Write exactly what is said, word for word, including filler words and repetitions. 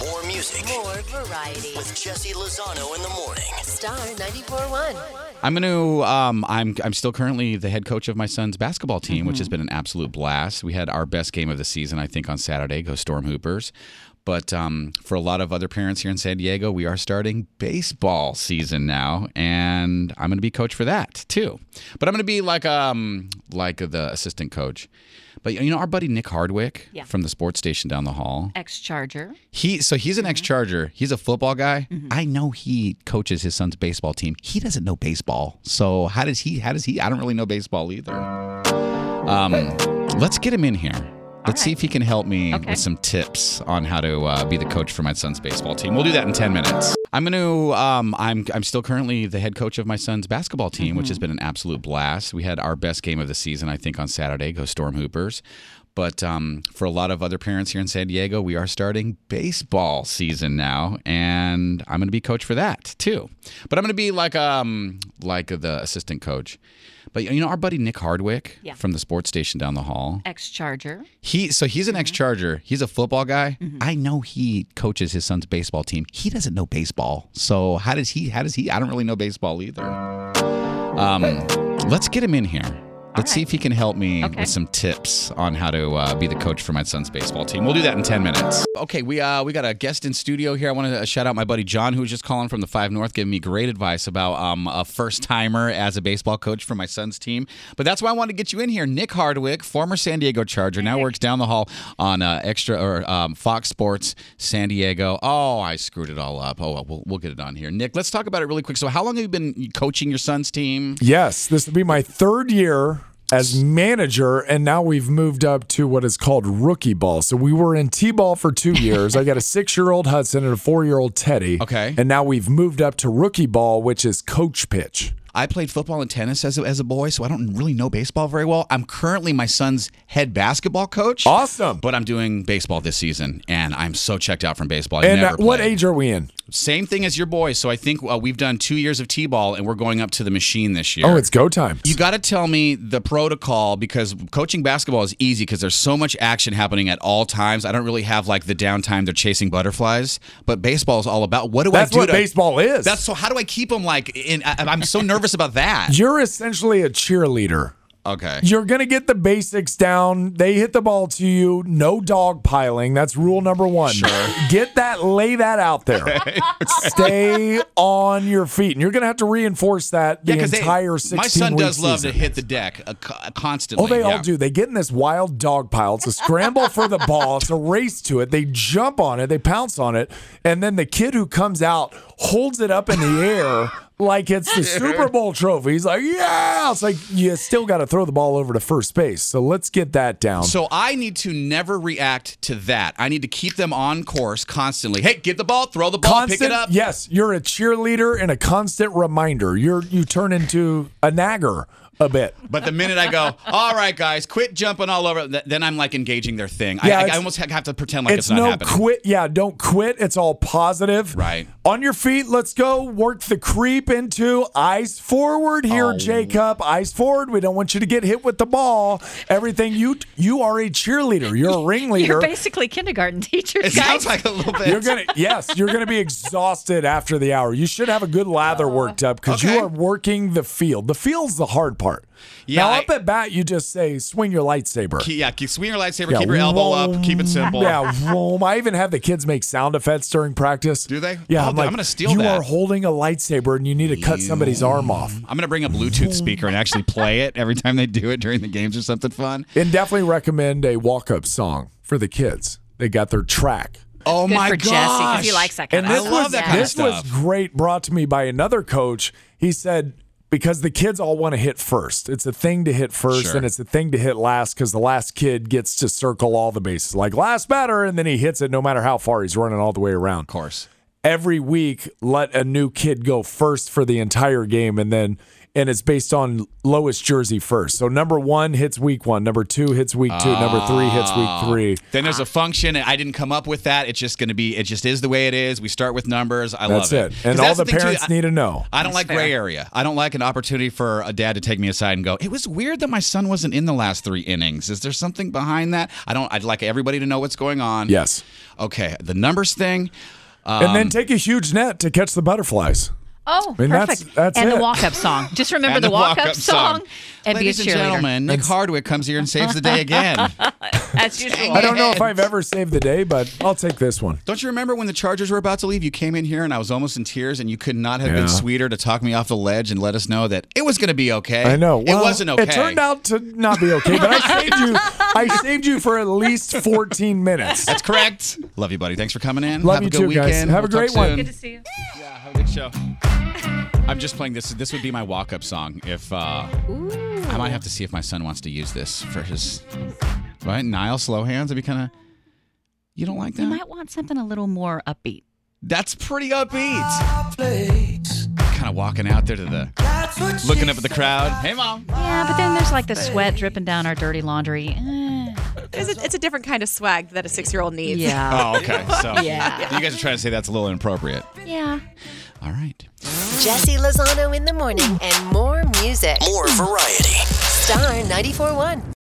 More music. More variety. With Jesse Lozano in the morning. Star ninety-four point one. I'm going to. Um, I'm. I'm still currently the head coach of my son's basketball team, mm-hmm. which has been an absolute blast. We had our best game of the season, I think, on Saturday. Go Storm Hoopers! But um, for a lot of other parents here in San Diego, we are starting baseball season now, and I'm going to be coach for that too. But I'm going to be like um like the assistant coach. But you know our buddy Nick Hardwick yeah. from the sports station down the hall, ex-Charger. He so he's an mm-hmm. ex-Charger. He's a football guy. Mm-hmm. I know he coaches his son's baseball team. He doesn't know baseball, so how does he? How does he? I don't really know baseball either. Um, let's get him in here. Let's right. see if he can help me okay. with some tips on how to uh, be the coach for my son's baseball team. We'll do that in ten minutes. I'm going to. Um, I'm. I'm still currently the head coach of my son's basketball team, mm-hmm. which has been an absolute blast. We had our best game of the season, I think, on Saturday. Go Storm Hoopers! But um, for a lot of other parents here in San Diego, we are starting baseball season now, and I'm going to be coach for that too. But I'm going to be like um like the assistant coach. But you know our buddy Nick Hardwick yeah. from the sports station down the hall, ex-Charger. He so he's an mm-hmm. ex-Charger. He's a football guy. Mm-hmm. I know he coaches his son's baseball team. He doesn't know baseball, so how does he? How does he? I don't really know baseball either. Um, let's get him in here. Let's right. see if he can help me okay. with some tips on how to uh, be the coach for my son's baseball team. We'll do that in ten minutes. Okay, we uh, we got a guest in studio here. I want to shout out my buddy John, who was just calling from the Five North, giving me great advice about um, a first-timer as a baseball coach for my son's team. But that's why I wanted to get you in here. Nick Hardwick, former San Diego Charger, now works down the hall on uh, extra or um, Fox Sports San Diego. Oh, I screwed it all up. Oh, well, we'll, we'll get it on here. Nick, let's talk about it really quick. So how long have you been coaching your son's team? Yes, this will be my third year as manager, and now we've moved up to what is called rookie ball. So we were in T-ball for two years. I got a six-year-old Hudson and a four-year-old Teddy. Okay. And now we've moved up to rookie ball, which is coach pitch. I played football and tennis as a, as a boy, so I don't really know baseball very well. I'm currently my son's head basketball coach. Awesome. But I'm doing baseball this season, and I'm so checked out from baseball. I've and never uh, what played. age are we in? Same thing as your boys. So I think uh, we've done two years of T-ball, and we're going up to the machine this year. Oh, it's go time. You got to tell me the protocol, because coaching basketball is easy because there's so much action happening at all times. I don't really have like the downtime they're chasing butterflies, but baseball is all about what do That's I do? That's what to, baseball is. That's so. How do I keep them like in? I, I'm so nervous about that. You're essentially a cheerleader. Okay. You're going to get the basics down. They hit the ball to you. No dog piling. That's rule number one. Sure. Get that, lay that out there. Okay. Stay on your feet. And you're going to have to reinforce that the yeah, entire sixteen week season. My son does love season. to hit the deck uh, constantly. Oh, they yeah. all do. They get in this wild dog pile. It's a scramble for the ball. It's a race to it. They jump on it. They pounce on it. And then the kid who comes out holds it up in the air like it's the Super Bowl trophy. He's like, yeah. It's like, you still got to throw the ball over to first base. So let's get that down. So I need to never react to that. I need to keep them on course constantly. Hey, get the ball, throw the ball, constant, pick it up. Yes, you're a cheerleader and a constant reminder. You're You turn into a nagger a bit. But the minute I go, all right, guys, quit jumping all over, then I'm like engaging their thing. Yeah, I, I almost have to pretend like it's, it's not no happening. Quit. Yeah, don't quit. It's all positive. Right. On your feet, let's go. Work the creep into eyes forward here, oh. Jacob. Eyes forward. We don't want you to get hit with the ball. Everything you you are a cheerleader. You're a ringleader. You're basically kindergarten teachers. It guys. sounds like a little bit. You're gonna yes, you're gonna be exhausted after the hour. You should have a good lather worked up because okay. you are working the field. The field's the hard part. Yeah, now, I, up at bat, you just say, swing your lightsaber. Keep, yeah, keep, swing your lightsaber, yeah, keep your elbow vroom, up, keep it simple. Yeah, vroom. I even have the kids make sound effects during practice. Do they? Yeah, oh, I'm, like, I'm going to steal you that. You are holding a lightsaber and you need to cut you. somebody's arm off. I'm going to bring a Bluetooth speaker and actually play it every time they do it during the games or something fun. And definitely recommend a walk-up song for the kids. They got their track. Oh Good my for gosh. Jesse, because he likes that kind and of this stuff. Was, that kind this of was stuff. great, brought to me by another coach. He said, because the kids all want to hit first. It's a thing to hit first, sure. and it's a thing to hit last because the last kid gets to circle all the bases. Like last batter, and then he hits it no matter how far he's running all the way around. Of course. Every week, let a new kid go first for the entire game, and then and it's based on lowest jersey first. So number one hits week one, number two hits week two, number three hits week three. Then there's a function, and I didn't come up with that. It's just going to be, it just is the way it is. We start with numbers. I That's love it. it. And 'Cause all that's the thing, too. parents I- need to know. I don't like fair. gray area. I don't like an opportunity for a dad to take me aside and go, it was weird that my son wasn't in the last three innings. Is there something behind that? I don't, I'd like everybody to know what's going on. Yes. Okay, the numbers thing. Um, And then take a huge net to catch the butterflies. Oh, I mean, that's- perfect. that's and it. the walk-up song. Just remember and the walk-up song, and Ladies be a and cheerleader. gentlemen, Nick Hardwick comes here and saves the day again. As usual. I don't know if I've ever saved the day, but I'll take this one. Don't you remember when the Chargers were about to leave? You came in here and I was almost in tears, and you could not have Yeah. been sweeter to talk me off the ledge and let us know that it was going to be okay. I know. Well, it wasn't okay. It turned out to not be okay, but I saved you. I saved you for at least fourteen minutes. That's correct. Love you, buddy. Thanks for coming in. Love have you a good too, weekend. guys. Have a We'll great talk one. soon. Good to see you. Yeah, have a good show. I'm just playing this. This would be my walk-up song. If uh, I might have to see if my son wants to use this for his right. Niall slow hands. It'd be kind of. You don't like that? You might want something a little more upbeat. That's pretty upbeat. Kind of walking out there to the, looking up at the crowd. Hey, mom. Yeah, but then there's like the sweat dripping down our dirty laundry. Eh. It's a, it's a different kind of swag that a six-year-old needs. Yeah. Oh, okay. So Yeah. you guys are trying to say that's a little inappropriate. Yeah. All right. Jesse Lozano in the morning and more music. More variety. Star ninety-four point one.